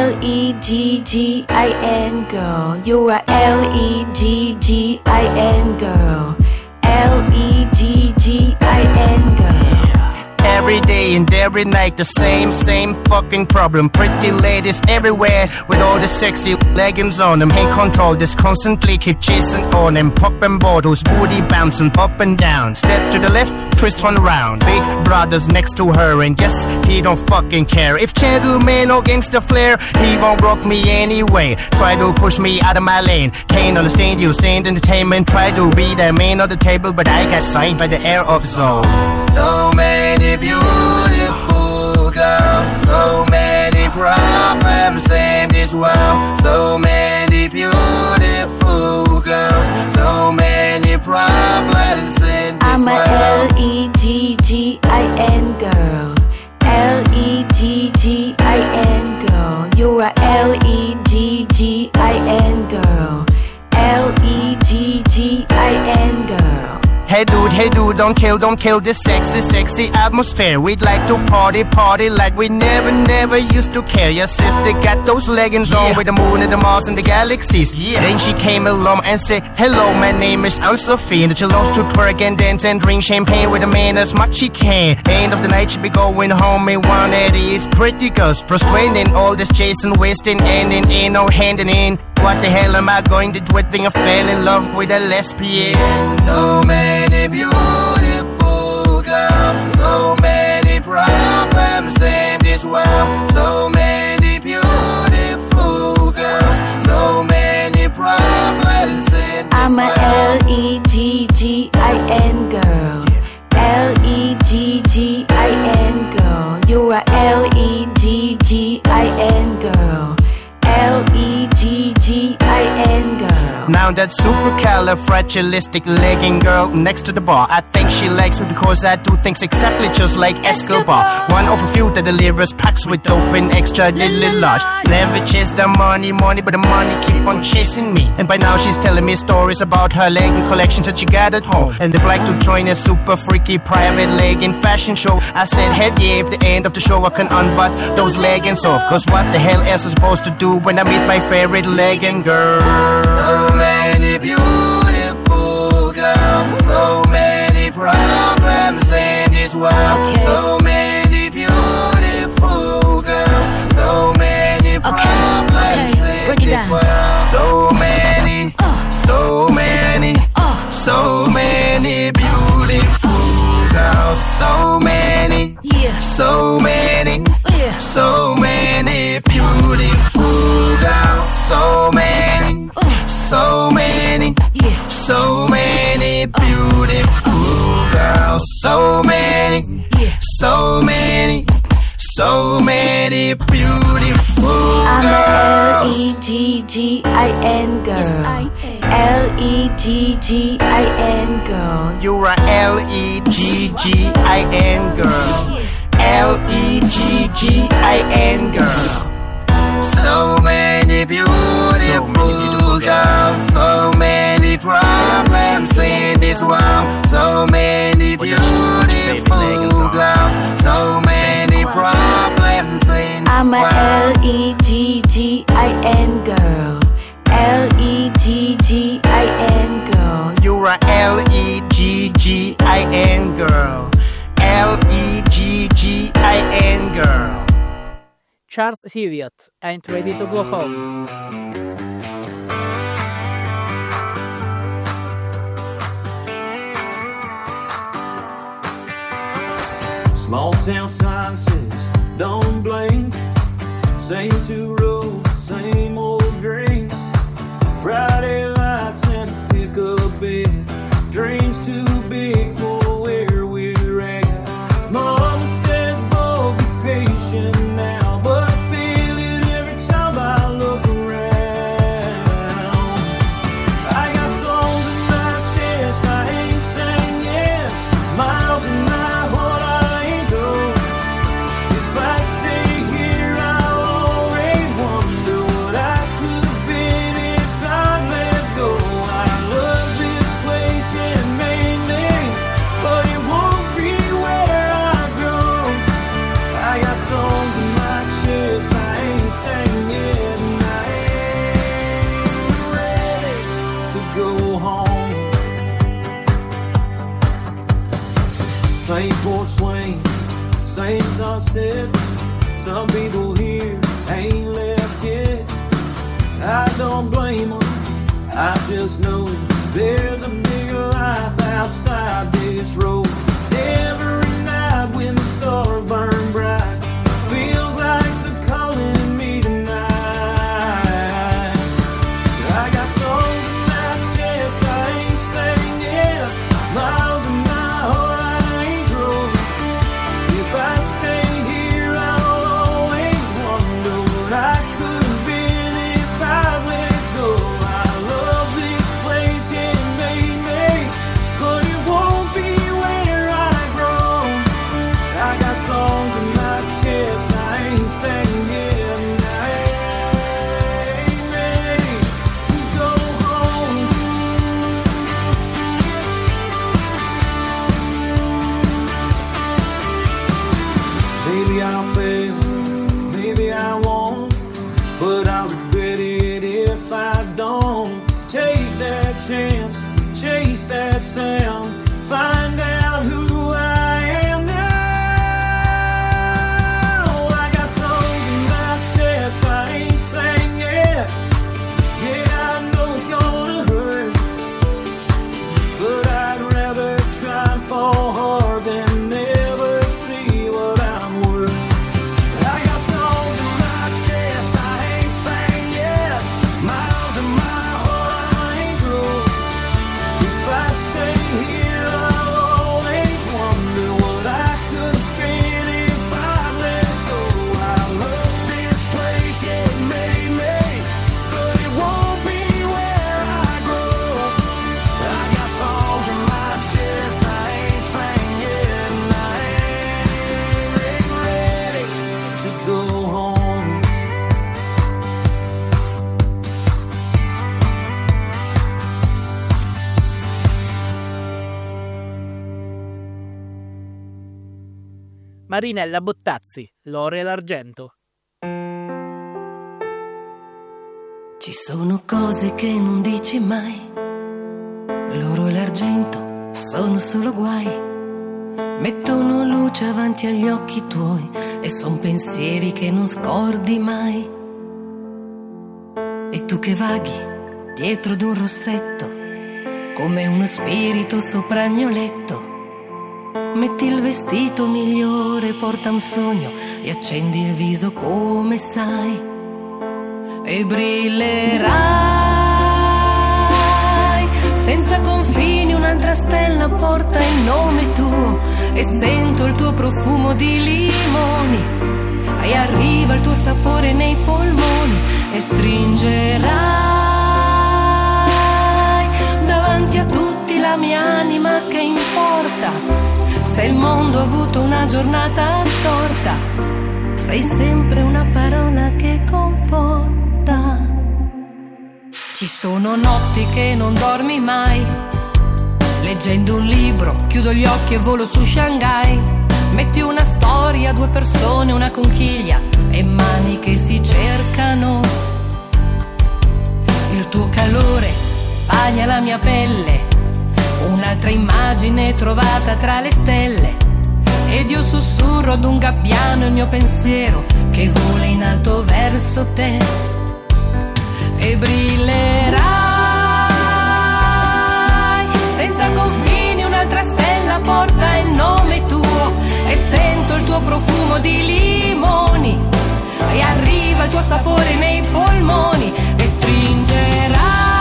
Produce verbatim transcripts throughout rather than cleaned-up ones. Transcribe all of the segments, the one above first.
L E G G I N girl. You're a L E G G I N girl. L E G G I N girl. Every day and every night the same, same fucking problem. Pretty ladies everywhere with all the sexy leggings on them. Can't control this, constantly keep chasing on them. Popping bottles, booty bouncing up and down. Step to the left, twist one round. Big brother's next to her and yes, he don't fucking care. If gentleman or gangster flair, he won't rock me anyway. Try to push me out of my lane. Can't understand you saying entertainment. Try to be the man of the table, but I got signed by the air of soul. So many beautiful girls, so many problems in this world. So many beautiful girls, so many problems in this I'm world. I'm a L E G G I N girl. L E G G I N girl. You're a L E G G I N girl. L E G G I N girl. Hey dude, hey dude, don't kill, don't kill this sexy, sexy atmosphere. We'd like to party, party like we never, never used to care. Your sister got those leggings on yeah. with the moon and the Mars and the galaxies. Yeah. Then she came along and said, hello, my name is Anne-Sophie. And she loves to twerk and dance and drink champagne with a man as much she can. End of the night, she be going home in one of these pretty girls. Frustrating all this chasing, wasting, ending in or handing in. What the hell am I going to do? I think I fell in love with a lesbian. So many beautiful girls, so many problems in this world. So many beautiful girls, so many problems in this I'm world. I'm a L E G G I N girl. L E G G I N girl. You're a L E G G I N girl. L E G G I N girl. Now that supercalifragilistic legging girl next to the bar, I think she likes me because I do things exactly just like Escobar. One of a few that delivers packs with dope and extra little large. Never chase the money, money, but the money keep on chasing me. And by now she's telling me stories about her legging collections that she got at home. And if like to join a super freaky private legging fashion show, I said heck yeah, if the end of the show I can unbut those leggings off. Cause what the hell else is supposed to do when I meet my favorite legging girl? So many beautiful girls, so many problems in this world. Okay. So many beautiful girls, so many problems okay. in this world. So many, uh. so many, uh. so many beautiful girls, so many, yeah. so many, yeah. so many beautiful girls, so many. So many, yeah. so many beautiful girls, so many, yeah. so many, so many beautiful I'm girls. I'm a L E G G I N girl. Yes, I am. L E G G I N girl. You're a L E G G I N girl. L E G G I N girl. So many beautiful girls, so many problems in this world. So many beautiful girls, so many problems in this world. I'm a L E G G I N girl. L E G G I N girl. You're a L E G G I N girl. L E G G I N girl. Charles Hewitt, Ain't Ready to Go Home. Small town sign says, don't blink. Same two roads, same old drinks. Friday lights and a pickup bed. Dreams too big for where we're at. Mama says, boy, be patient now. But I feel it every time I look around. I got songs in my chest I ain't sang yet. Miles in my heart I ain't drove. If I stay here I'll already wonder what I could have been if I'd just know there's a bigger life outside this road. Every night when the stars burn bright, feels like they're calling me tonight. I got songs in my chest I ain't saying yet, miles in my heart I ain't drove. If I stay here I'll always wonder what I could have been if I let go. I love this place, yeah, it made me, but it won't be where I grow. I got songs in my chest I ain't saying yet, and I ain't ready to go home. Maybe I'll fail, maybe I won't, but I'll regret it if I don't. Take that chance, chase that sound, find out who I am now. I got songs in my chest I ain't sang yet. Yeah, I know it's gonna hurt, but I'd rather try and fall hard than never see what I'm worth. I got songs in my chest I ain't sang yet, miles in my heart I ain't drove. If I stay here I'll always wonder what I could have been if I let go. I love this place, yeah, it made me, but it won't be where I grow. I got songs in my chest I ain't sang yet, and I ain't ready to go home. Marinella Bottazzi, L'oro e l'argento. Ci sono cose che non dici mai, l'oro e l'argento sono solo guai, mettono luce avanti agli occhi tuoi e son pensieri che non scordi mai. E tu che vaghi dietro d'un rossetto, come uno spirito sopra il mio letto, metti il vestito migliore, porta un sogno e accendi il viso come sai, e brillerai senza confini. Un'altra stella porta il nome tuo e sento il tuo profumo di limoni, e arriva il tuo sapore nei polmoni e stringerai davanti a tutti la mia anima. Che importa se il mondo ha avuto una giornata storta, sei sempre una parola che conforta. Ci sono notti che non dormi mai, leggendo un libro chiudo gli occhi e volo su Shanghai. Metti una storia, due persone, una conchiglia e mani che si cercano. Il tuo calore bagna la mia pelle, un'altra immagine trovata tra le stelle, ed io sussurro ad un gabbiano il mio pensiero che vola in alto verso te, e brillerai senza confini. Un'altra stella porta il nome tuo e sento il tuo profumo di limoni, e arriva il tuo sapore nei polmoni e stringerai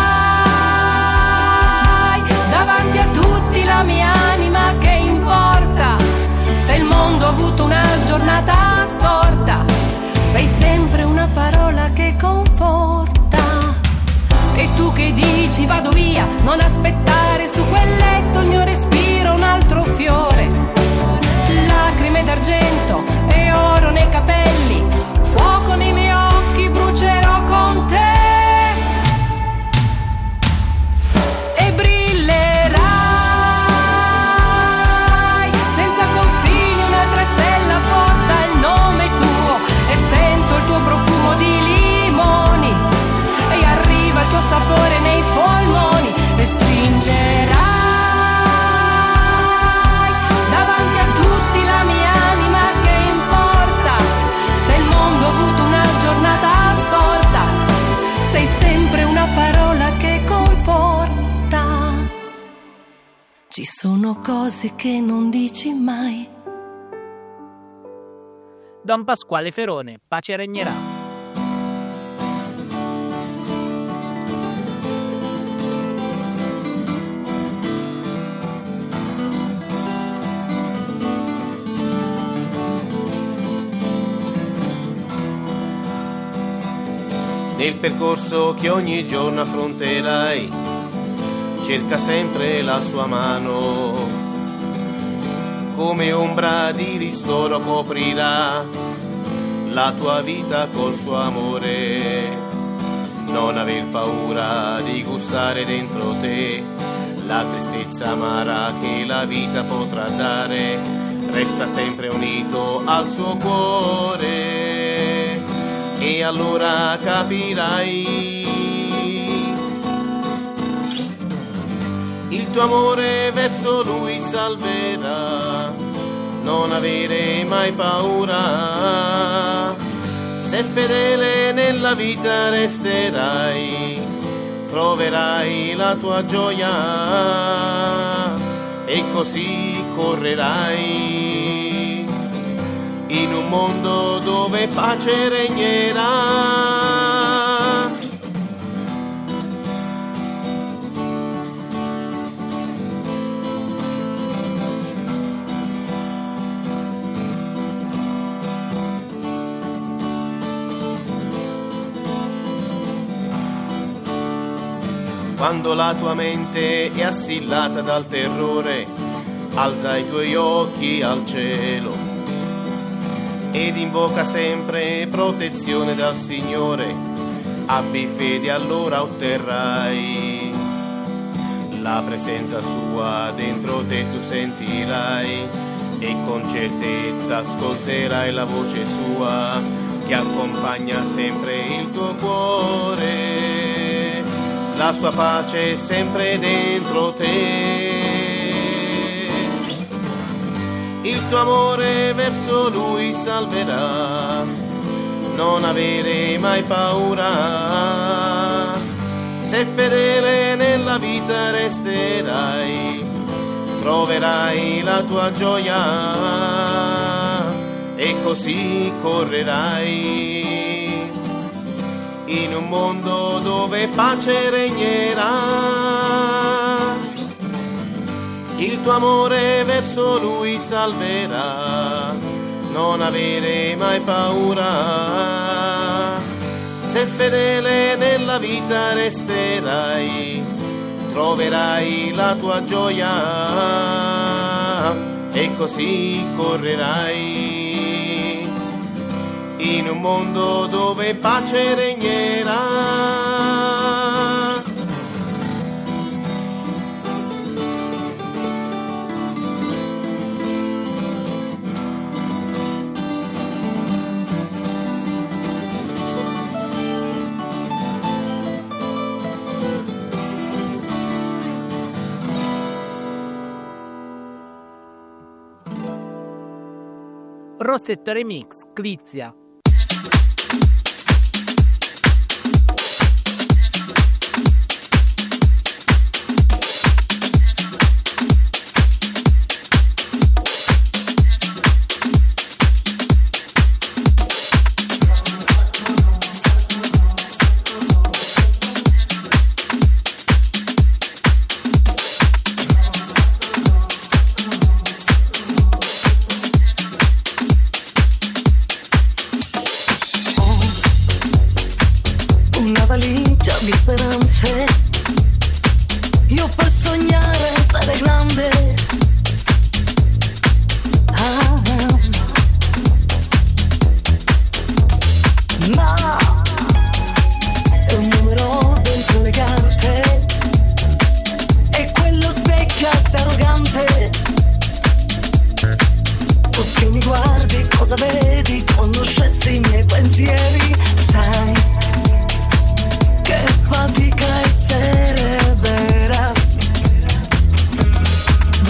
davanti a tutti la mia anima. Che importa se il mondo ha avuto una giornata storta, sei sempre una parola che conforta. E tu che dici vado via, non aspettare su quel letto il mio respiro, un altro fiore, lacrime d'argento e oro nei capelli, fuoco nei miei occhi brucia Sono cose che non dici mai. Don Pasquale Ferone, pace regnerà. Nel percorso che ogni giorno affronterai, cerca sempre la sua mano, come ombra di ristoro coprirà la tua vita col suo amore. Non aver paura di gustare dentro te la tristezza amara che la vita potrà dare, resta sempre unito al suo cuore. E allora capirai il tuo amore verso lui salverà. Non avere mai paura, se fedele nella vita resterai, troverai la tua gioia e così correrai in un mondo dove pace regnerà. Quando la tua mente è assillata dal terrore, alza i tuoi occhi al cielo ed invoca sempre protezione dal Signore. Abbi fede, allora otterrai la presenza sua dentro te, tu sentirai e con certezza ascolterai la voce sua che accompagna sempre il tuo cuore. La sua pace è sempre dentro te, il tuo amore verso lui salverà. Non avere mai paura, se fedele nella vita resterai, troverai la tua gioia e così correrai in un mondo dove pace regnerà. Il tuo amore verso lui salverà. Non avere mai paura, se fedele nella vita resterai, troverai la tua gioia e così correrai in un mondo dove pace regnerà. Rossetto Remix, Clizia. Di speranze, io per sognare sarei grande. Ah, ma è un numero dentro le carte e quello specchia sei arrogante. Tu che mi guardi, cosa vedi? Conoscessi i miei pensieri, sai che fatica essere vera.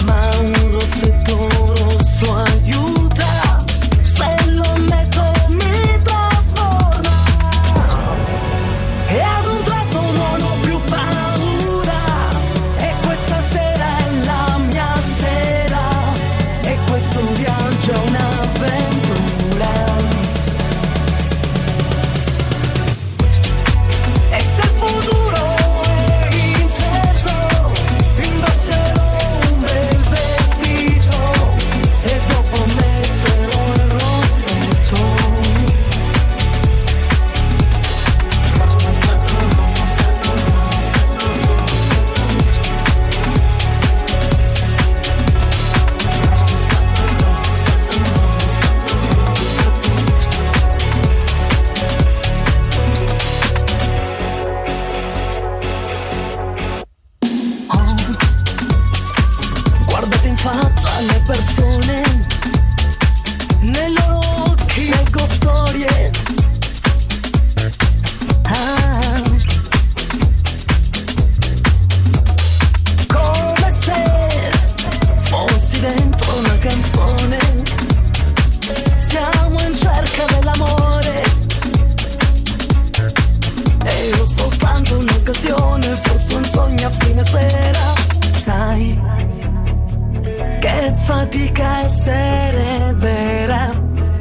sogno a fine sera. Sai che fatica essere vera,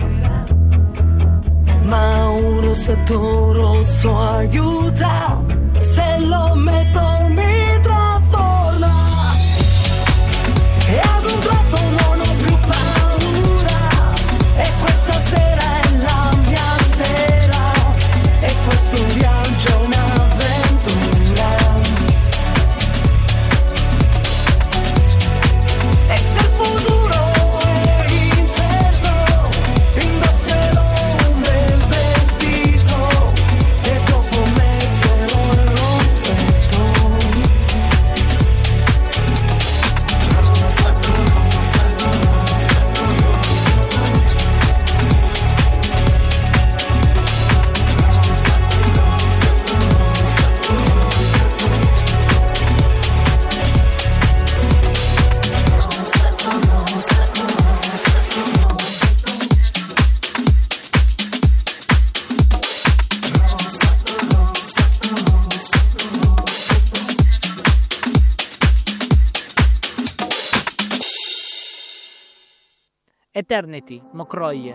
ma un rossetto rosso aiuta, se lo metto mi trasforma. E ad un tratto non ho più paura, e questa sera è la mia sera, e questo viaggio è un'avventura. E se il futuro è incerto, indosserò un bel vestito e dopo metterò il rossetto. Rossetto, rossetto, rossetto, Eternity, Mokroje.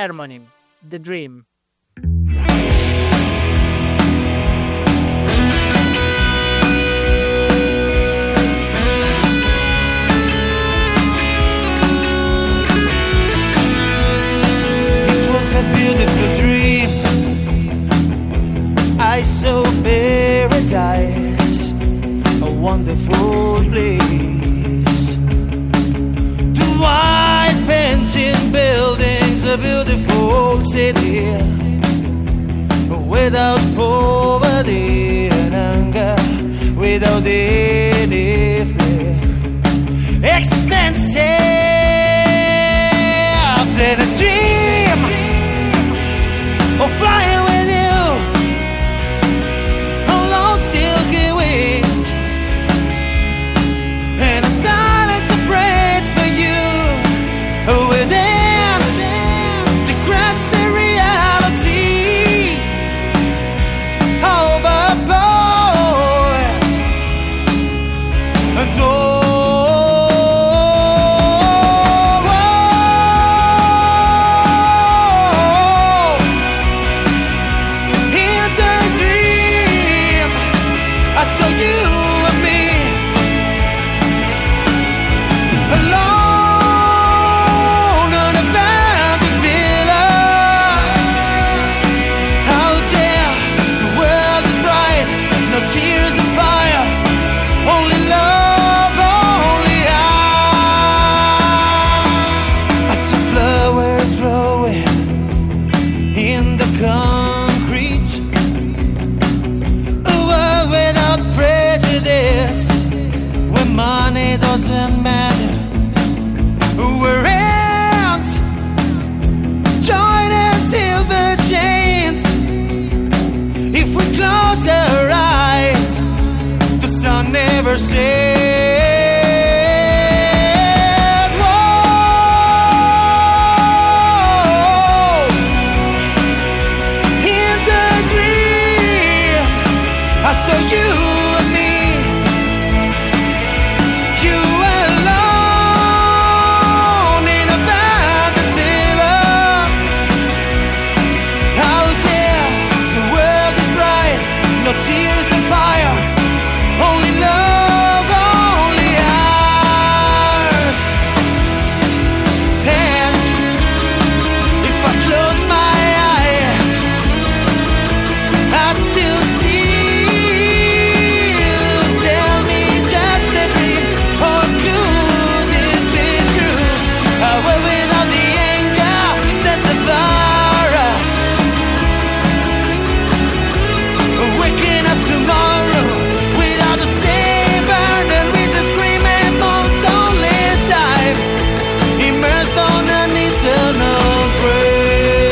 Harmony, The Dream. A beautiful dream, I saw paradise, a wonderful place. Two white painted buildings, a beautiful city, without poverty and anger, without any fear. Expensive than a dream, or flying with you along silky wings, and in silence I prayed for you within to grasp the reality of a poet and oh, doesn't matter. We're ants, joined in silver chains. If we close our eyes, the sun never sets. Whoa, in the dream, I saw you and me. No tears and fire, only love, only ours. And if I close my eyes, I still see you. Tell me just a dream, or could it be true? I will without the anger that devours us. Waking up tomorrow without the same burden, with the screaming bones only time, immersed on an eternal grave.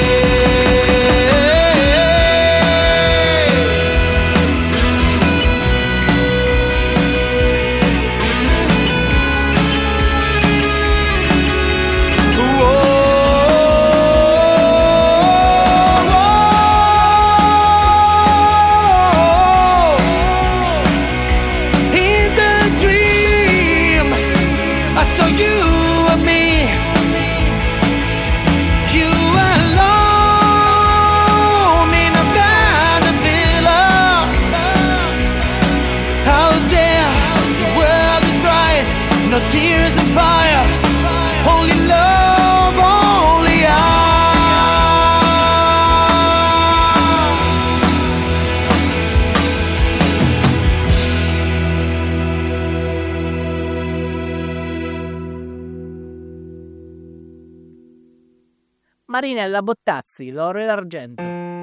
No tears and fire, only love, only Marinella Bottazzi, l'oro e l'argento.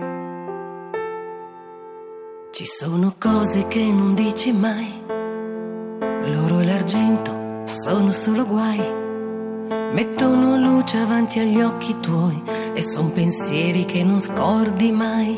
Ci sono cose che non dici mai, l'oro e l'argento sono solo guai, mettono luce avanti agli occhi tuoi e son pensieri che non scordi mai.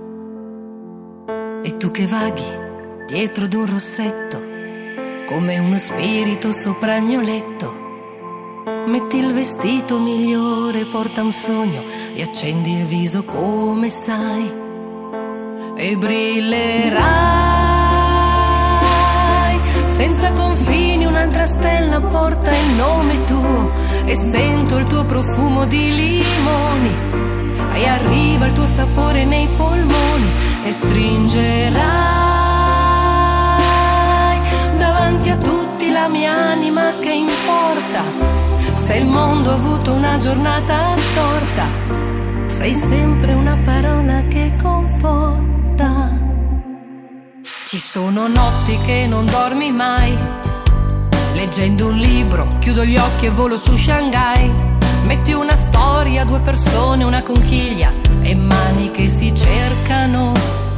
E tu che vaghi dietro d'un rossetto come uno spirito sopra il mio letto, metti il vestito migliore, porta un sogno e accendi il viso come sai, e brillerai senza confini, un'altra stella porta il nome tuo, e sento il tuo profumo di limoni e arriva il tuo sapore nei polmoni e stringerai davanti a tutti la mia anima. Che importa se il mondo ha avuto una giornata storta, sei sempre una parola che conforta. Ci sono notti che non dormi mai, leggendo un libro, chiudo gli occhi e volo su Shanghai. Metti una storia, due persone, una conchiglia e mani che si cercano.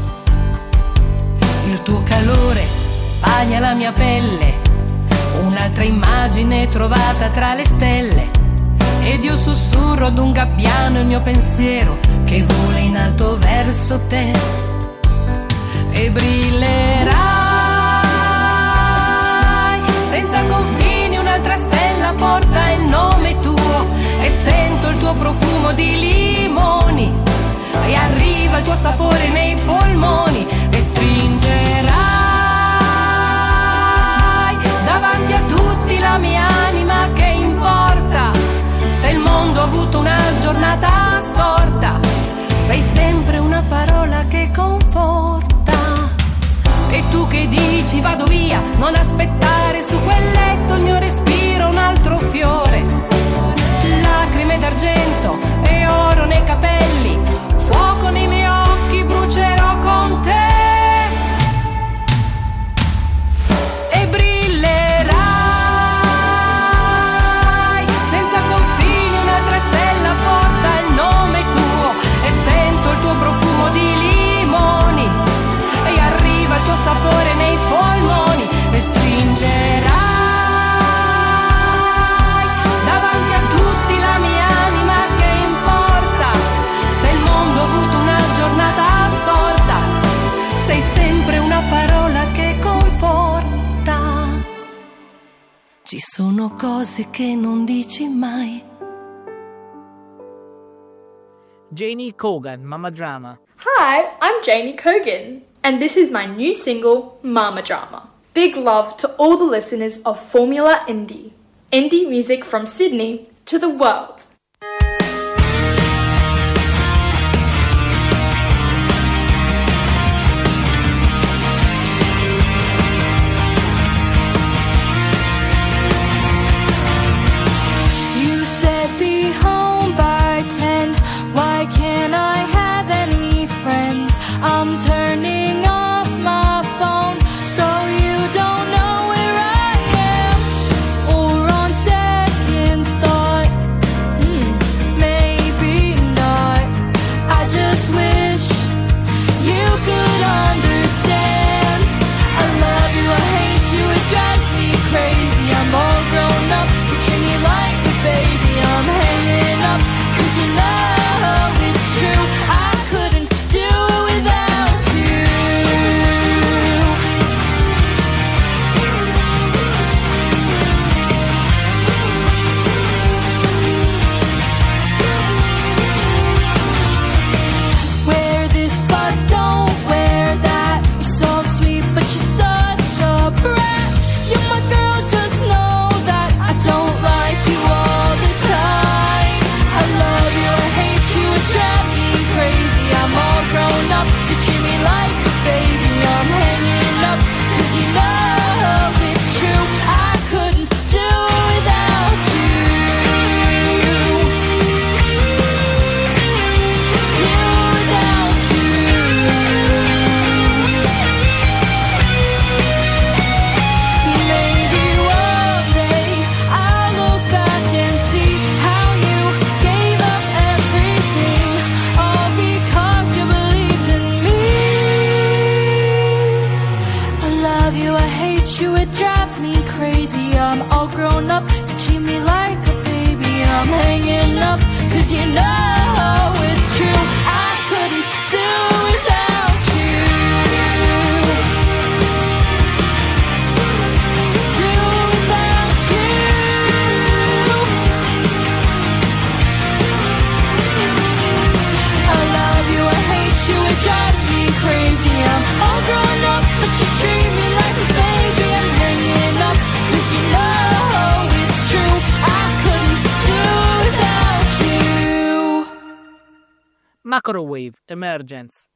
Il tuo calore bagna la mia pelle, un'altra immagine trovata tra le stelle. Ed io sussurro ad un gabbiano il mio pensiero che vola in alto verso te. E brillerai senza confini, un'altra stella porta il nome tuo e sento il tuo profumo di limoni e arriva il tuo sapore nei polmoni e stringerai davanti a tutti la mia anima. Che importa se il mondo ha avuto una giornata storta, sei sempre una parola che conforta. E tu che dici vado via, non aspettare su quel letto il mio respiro, un altro fiore, lacrime d'argento e oro nei capelli, fuoco nei miei occhi, brucerò con te. E brillerai senza confini, un'altra stella porta il nome tuo e sento il tuo profumo di limoni e arriva il tuo sapore nei polmoni e stringerai davanti a tutti la mia anima. Che importa se il mondo ha avuto una giornata storta, sei sempre una parola che conforta. Ci sono cose che non dici mai. Janie Cogan, Mama Drama. Hi, I'm Janie Cogan, and this is my new single, Mama Drama. Big love to all the listeners of Formula Indie. Indie music from Sydney to the world. You said be home by ten. Why can't I have any friends? I'm turning off my phone so you don't know where I am. Or on second thought, hmm, maybe not. I just wish you could understand. I love you, I hate you, it drives me crazy. I'm all grown up, you treat me like a baby. I'm hanging up, cause you know it's true. I couldn't do it without you. Wear this but don't wear that. You're so sweet but you're such a brat. You're my girl, just know that I don't like you all the time. I love you, I hate you, it drives me crazy. I'm all grown up, you treat me like a baby. I'm hanging up, cause you know it's true. I couldn't do it without you. Do it without you. Maybe one day I'll look back and see how you gave up everything, all because you believed in me. I love you, I hate you, it drives me crazy. I'm all grown up, you treat me like a baby. I'm hanging up, cause you know it's true. I couldn't do it without you. Do it without you. I love you, I hate you, it drives me crazy. I'm all grown up, but you treat me like a baby. I'm hanging up, cause you know it's true. I couldn't Macrowave Emergence.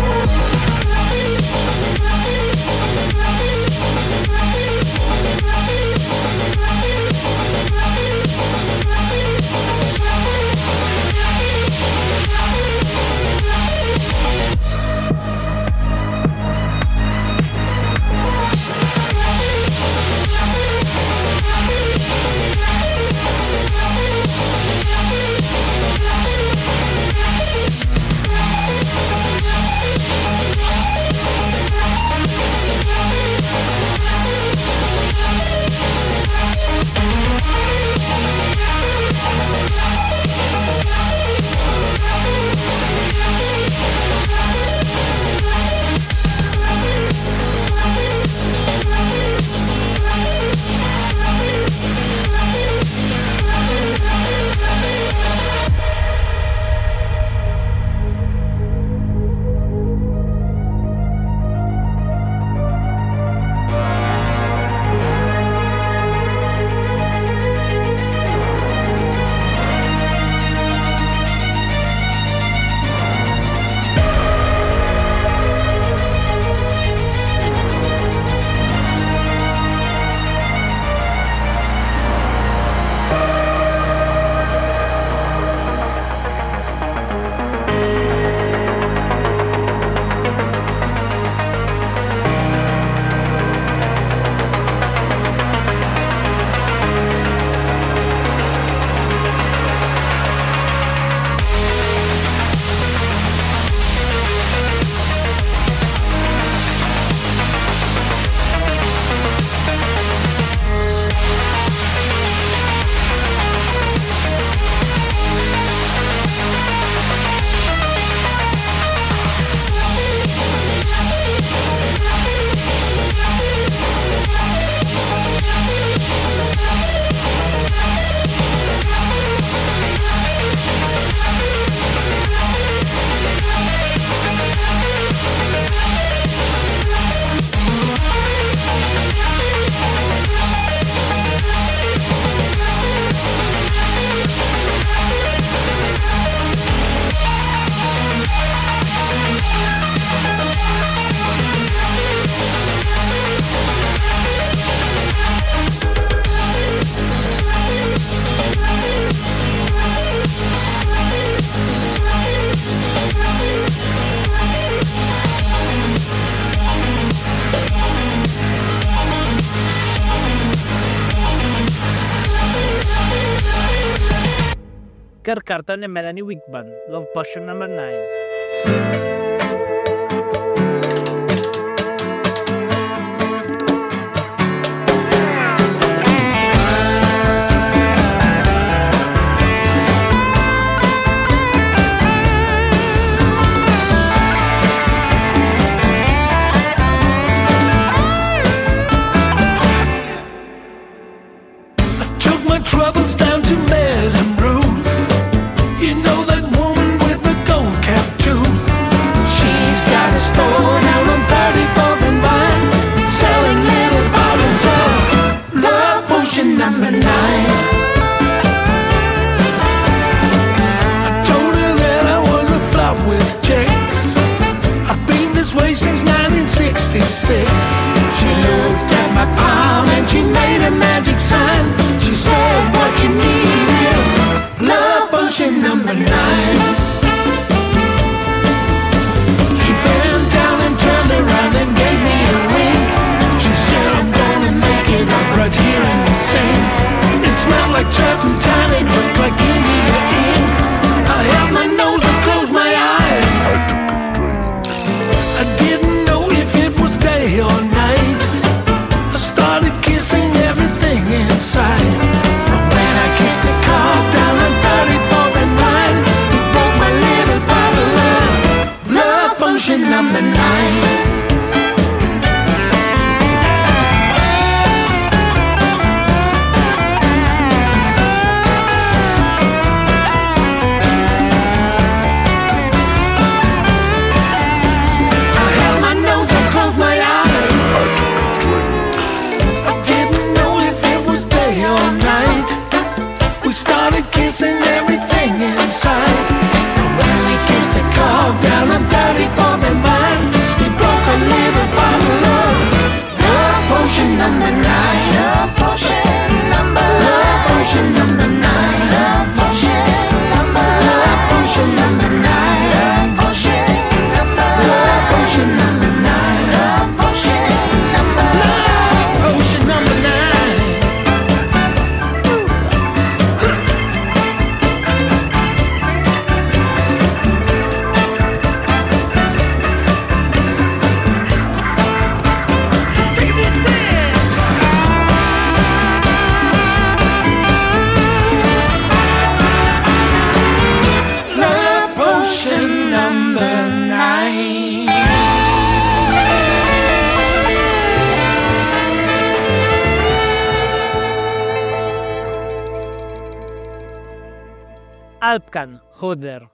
Kirk Carlton e Melanie Wigban, Love Potion number nine. Troubles down to Madame Ruth. You know that woman with the gold cap tooth. She's got a store down on thirty-fourth and Vine, selling little bottles of Love Potion number nine. I told her that I was a flop with chicks. I've been this way since nineteen sixty-six. She looked at my palm and she made a magic sign. She said what you need is Love Potion number nine. She bent down and turned around and gave me a wink. She said I'm gonna make it up right here in the sink. It smelled like turpentine, it looked like India ink. I held my nose and closed my eyes. I took a drink. I didn't know if it was day or night. I started kissing everything inside. But when I kissed the car down on thirty-fourth and Vine, it broke my little bottle of Love Potion number nine. Started kissing everything inside. And when we kissed the Alpkan, Hodler.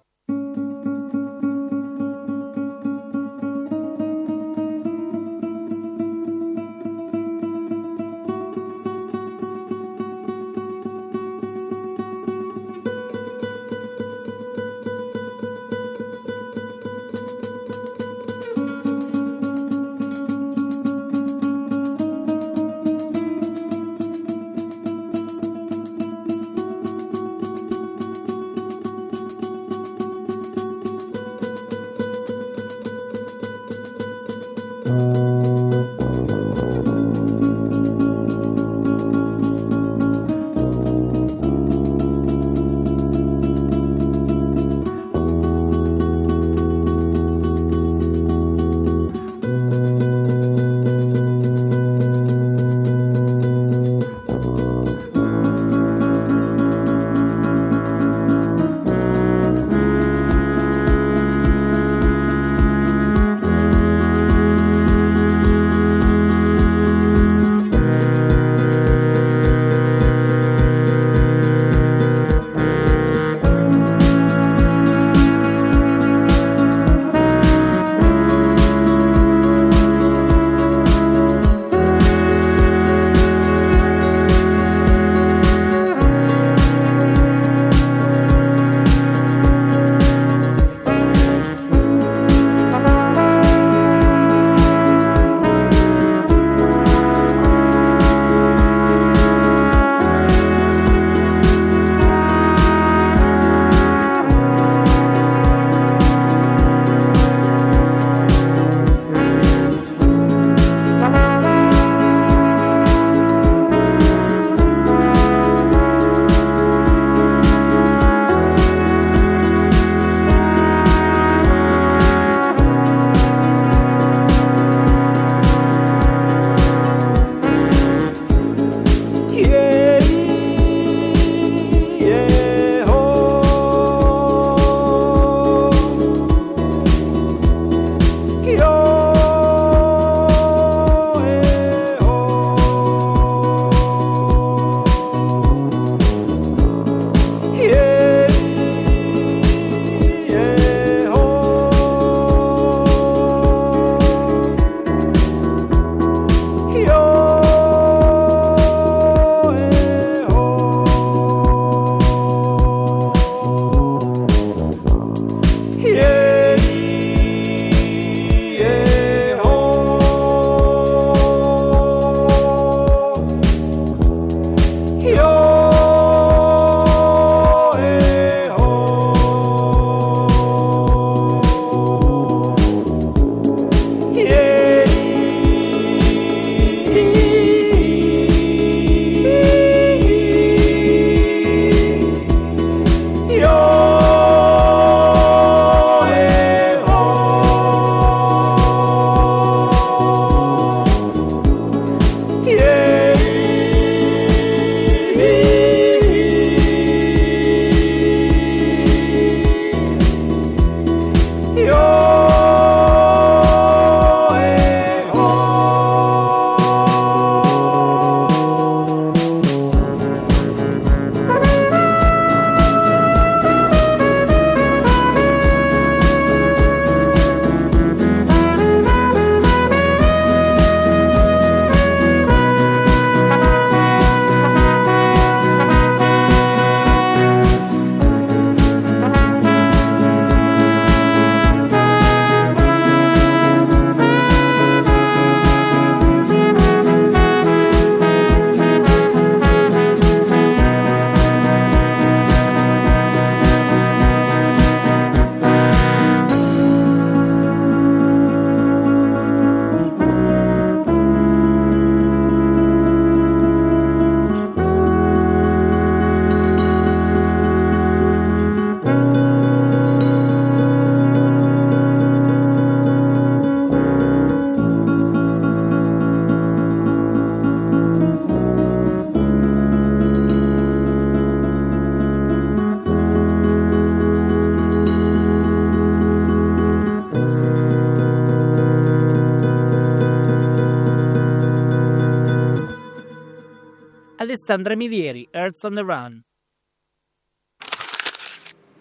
Alessandra Milieri, Earth's on the Run.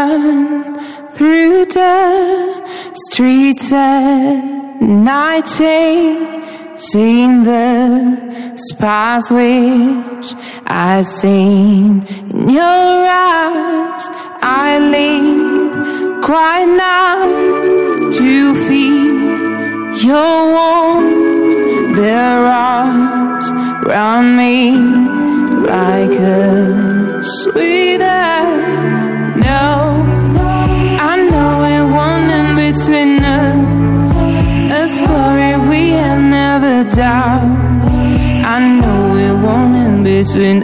run through the streets at night, chasing the spies which I've seen in your eyes. I leave quiet now to feel your warmth, their arms round me like a sweeter. No, I know it won't end between us, a story we have never doubted. I know it won't end between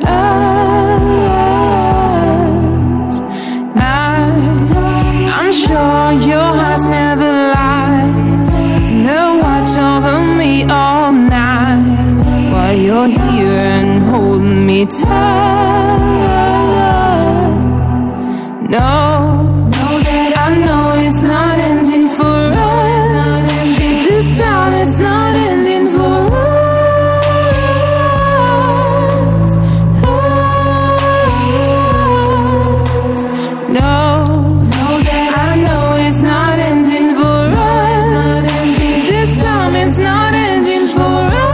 us. I, I'm sure your heart's never lies. They'll watch over me all night while you're here and holding me tight. No, I know it's not ending for us. This time it's not ending for us. us. No, I know it's not ending for us. This time it's not ending for us.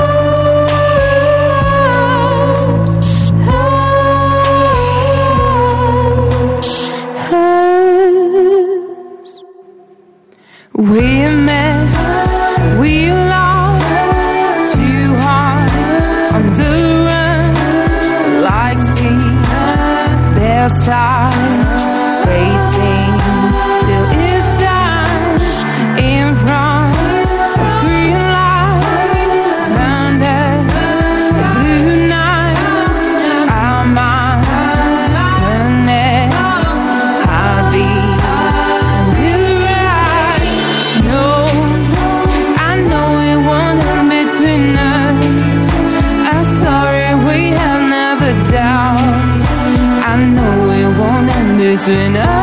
We met, we lost two hearts on the run, like sea, there's time racing till it's done. In front, green light, under the blue night, our minds connect, heartbeat until the right. No, I know it won't end between us, a story we have never doubted. I know it won't end between us.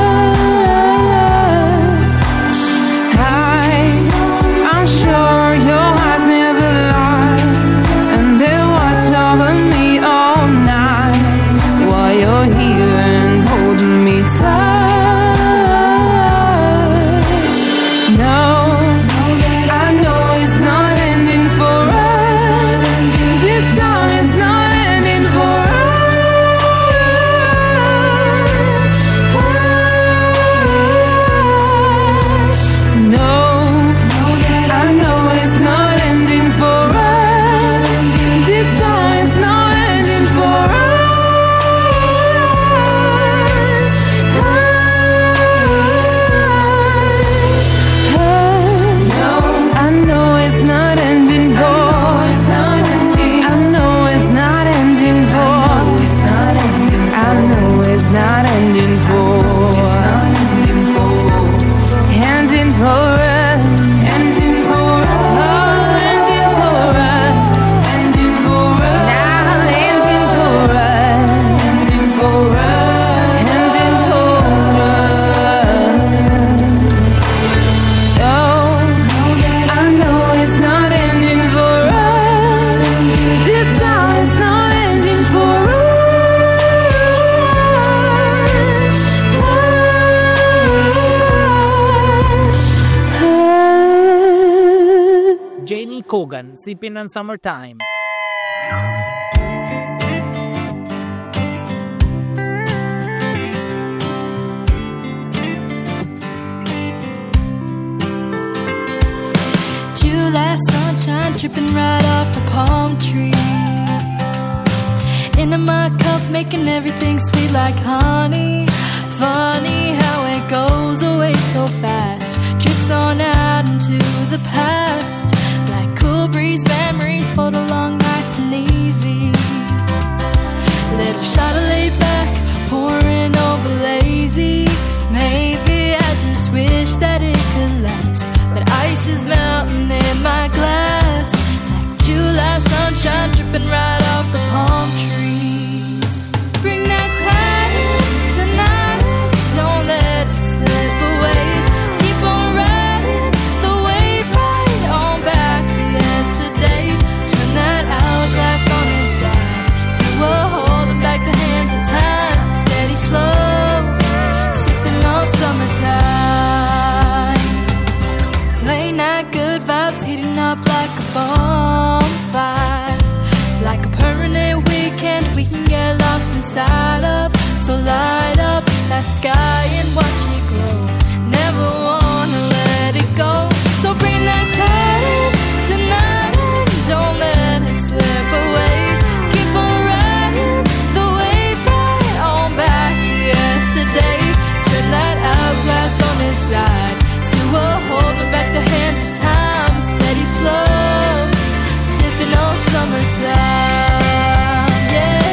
I, I'm sure your heart's never lies, and they'll watch over me all night while you're here and holding me tight. No, I know it's not ending for us. This time it's not ending for us. No, I know it's not ending for us. This time it's not ending for us. No, I know it's not ending for us. I know it's not ending for us. I know it's not ending for ending for us. Ending for us. Oh, ending for us. Ending for us. Now ending for us. Ending for us. Ending for us. Oh, I know it's not ending for us. This time it's not ending for us. Jamie Cogan, Sipping on Summertime. July sunshine dripping right off the palm trees. Into my cup, making everything sweet like honey. Funny how it goes away so fast. Drifts on out into the past. Like cool breeze memories float along nice and easy. Little shot of laid back, pouring over lazy. Maybe I just wish that it could last, but ice is melting in my glass. Like July sunshine dripping right off the palm trees. Bring that time tonight, don't let it slip away. Keep on riding like a bonfire, like a permanent weekend we can get lost inside of. So light up that sky and watch it glow. Never wanna let it go. So bring that tide tonight and don't let it slip away. Keep on riding the wave right on back to yesterday. Turn that hourglass on its side to a holding back the hands of time. Steady, slow, sipping on summertime. Yeah.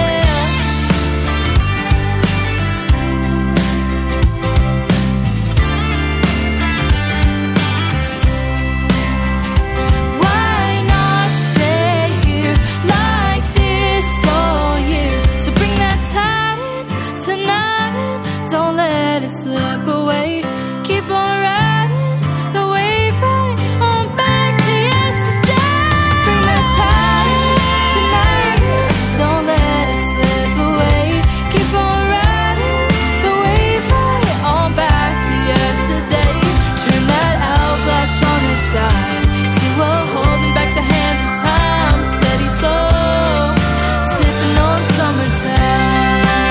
Slip away, keep on riding the wave right on back to yesterday. Bring that tide tonight, don't let it slip away. Keep on riding the wave right on back to yesterday. Turn that hourglass on its side to a holding back the hands of time. Steady, slow, sipping on summertime.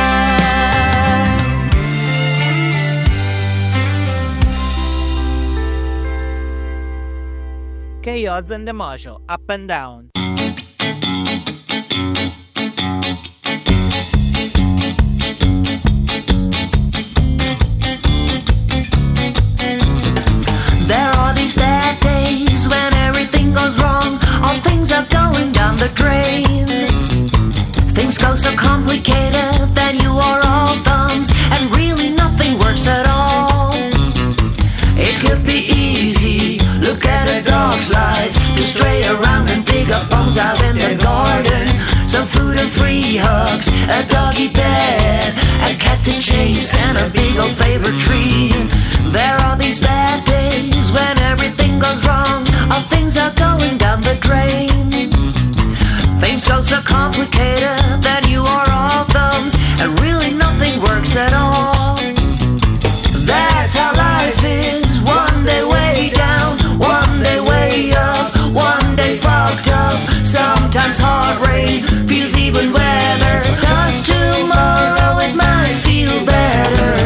Chaos and the Mojo, Up and Down. There are these bad days when everything goes wrong. All things are going down the drain. Things go so complicated that you are all thumbs, and really nothing works at all. It could be easy, look at a dog's life, to stray around and dig up bones out in the garden. Some food and free hugs, a doggy bed, a cat to chase, and a big old favorite tree. There are these bad days when everything goes wrong. All things are going down the drain. Things go so complicated that you are all thumbs, and really nothing works at all. That's how life is. One day way down, one day way up, one day fucked up. Sometimes hard rain feels even wetter, 'cause tomorrow it might feel better.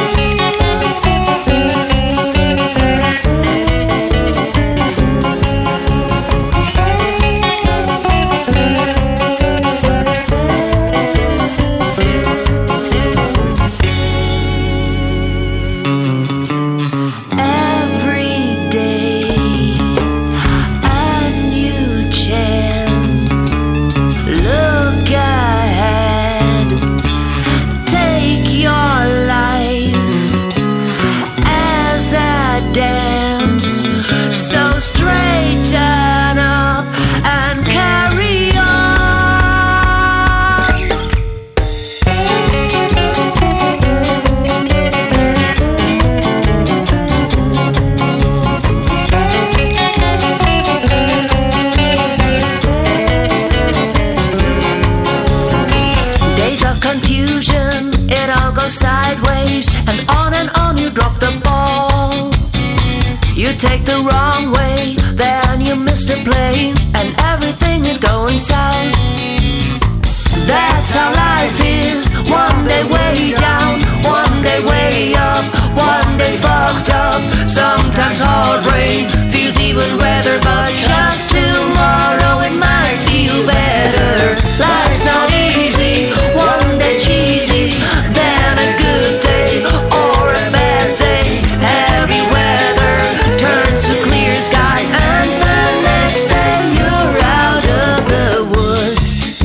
Sideways and on and on you drop the ball. You take the wrong way, then you miss the plane, and everything is going south. That's how life is. One day way down, one day way up, one day fucked up. Sometimes hard rain feels even weather, but just tomorrow it might feel better. Life's not easy, one day cheesy, then a good day or a bad day. Heavy weather turns to clear sky, and the next day you're out of the woods.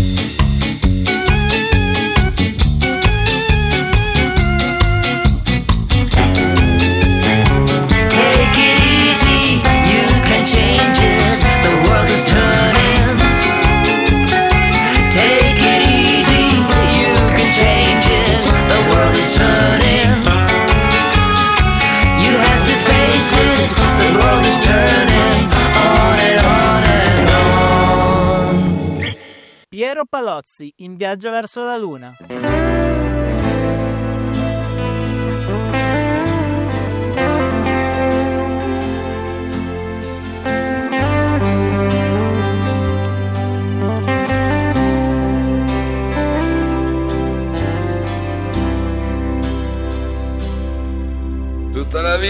Take it easy, you can change it, the world is turning. Take it easy, you can change it, the world is turning. You have to face it, the world is turning, on and on and on. Piero Palozzi, In viaggio verso la luna.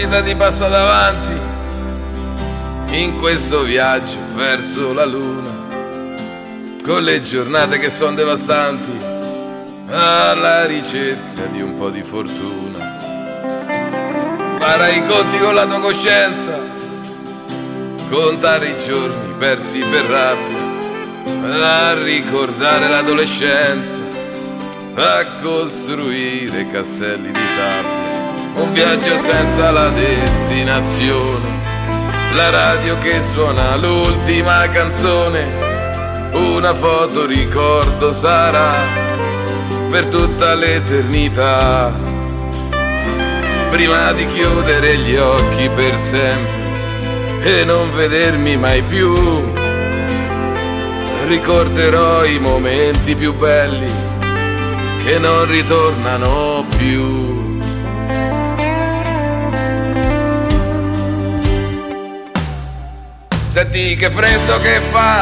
vita ti passa davanti in questo viaggio verso la luna, con le giornate che sono devastanti, alla ricerca di un po' di fortuna. Farai i conti con la tua coscienza, contare i giorni persi per rabbia, a ricordare l'adolescenza, a costruire castelli di sabbia. Un viaggio senza la destinazione, la radio che suona l'ultima canzone, una foto ricordo sarà per tutta l'eternità. Prima di chiudere gli occhi per sempre e non vedermi mai più, ricorderò i momenti più belli che non ritornano più. Senti che freddo che fa,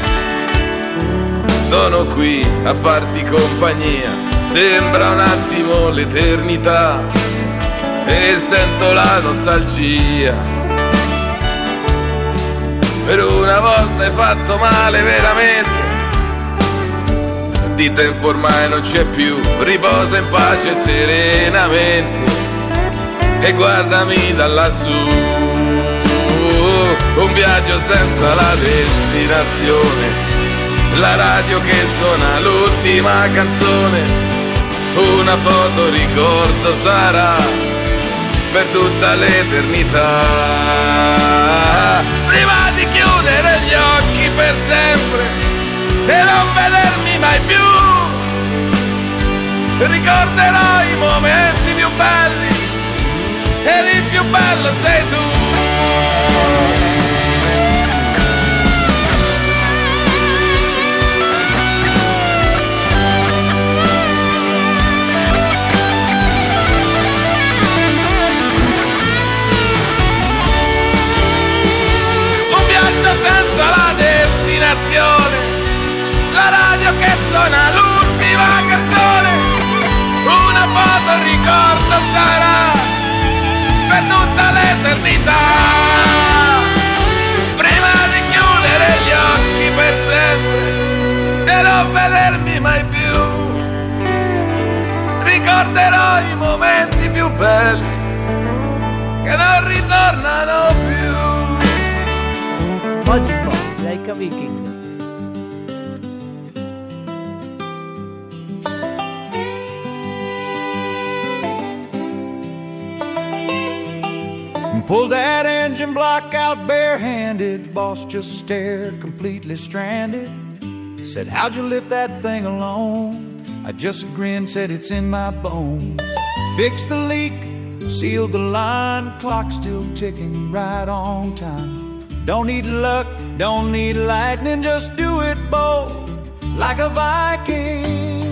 sono qui a farti compagnia, sembra un attimo l'eternità e sento la nostalgia. Per una volta hai fatto male veramente, di tempo ormai non c'è più, riposa in pace serenamente e guardami da lassù. Un viaggio senza la destinazione, la radio che suona l'ultima canzone, una foto ricordo sarà per tutta l'eternità. Prima di chiudere gli occhi per sempre e non vedermi mai più, ricorderò i momenti più belli ed il più bello sei tu. Senza la destinazione, la radio che suona l'ultima canzone, una foto ricordo sarà per tutta l'eternità. Prima di chiudere gli occhi per sempre e non vedermi mai più, ricorderò i momenti più belli che non ritornano più. Oggi po', Like a Viking. Pulled that engine block out barehanded. Boss just stared, completely stranded. Said, how'd you lift that thing alone? I just grinned, said it's in my bones. Fixed the leak, sealed the line. Clock still ticking right on time. Don't need luck, don't need lightning, just do it bold, like a Viking.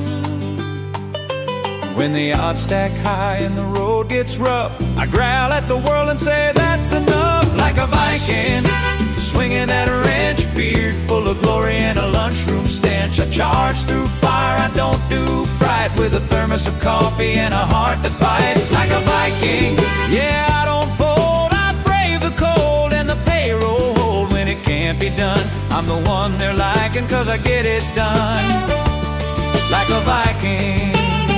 When the odds stack high and the road gets rough, I growl at the world and say that's enough, like a Viking. Swinging that wrench, beard full of glory and a lunchroom stench. I charge through fire, I don't do fright, with a thermos of coffee and a heart that fights, like a Viking. Yeah, I don't fold, I brave the cold and the payroll hold when it can't be done. I'm the one they're liking cause I get it done, like a Viking.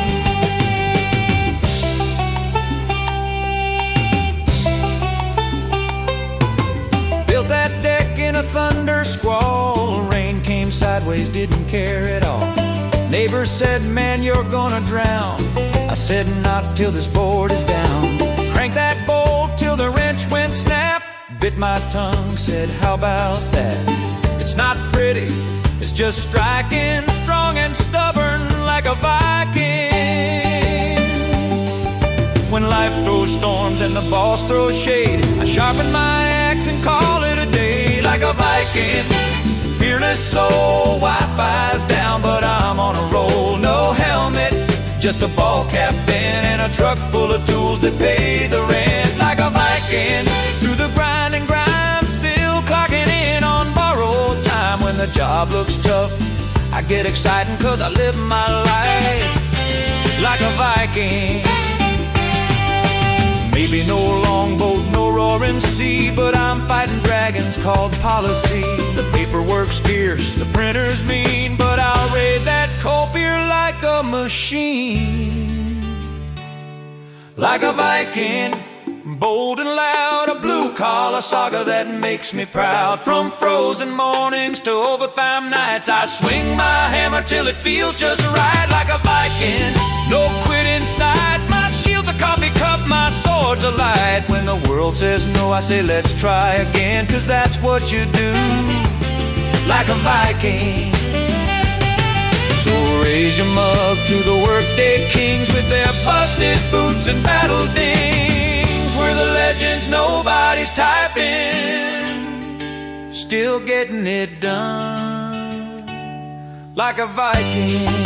Built that deck in a thunder squall. Rain came sideways, didn't care at all. Neighbors said, man, you're gonna drown. I said, not till this board is down. Crank that bolt till the wrench went snap. Bit my tongue, said, how about that? It's not pretty, it's just striking. Strong and stubborn like a Viking. When life throws storms and the boss throws shade, I sharpen my axe and call it a day, like a Viking. Fearless soul, Wi-Fi's down, but I'm on a roll. No helmet, just a ball cap in and a truck full of tools that pay the rent, like a Viking. Through the grind and grime, still clocking in on borrowed time. When the job looks tough, I get excited cause I live my life like a Viking. Maybe no longboat, no roaring sea, but I'm fighting dragons called policy. The paperwork's fierce, the printer's mean, but I'll raid that copier like a machine. Like a Viking, bold and loud, a blue-collar saga that makes me proud. From frozen mornings to overtime nights, I swing my hammer till it feels just right. Like a Viking, no quit inside. My shield's a coffee cup, my sword's a light. When the world says no, I say let's try again, 'cause that's what you do. Like a Viking. So raise your mug to the workday kings with their busted boots and battle dings. We're the legends nobody's typing, still getting it done. Like a Viking.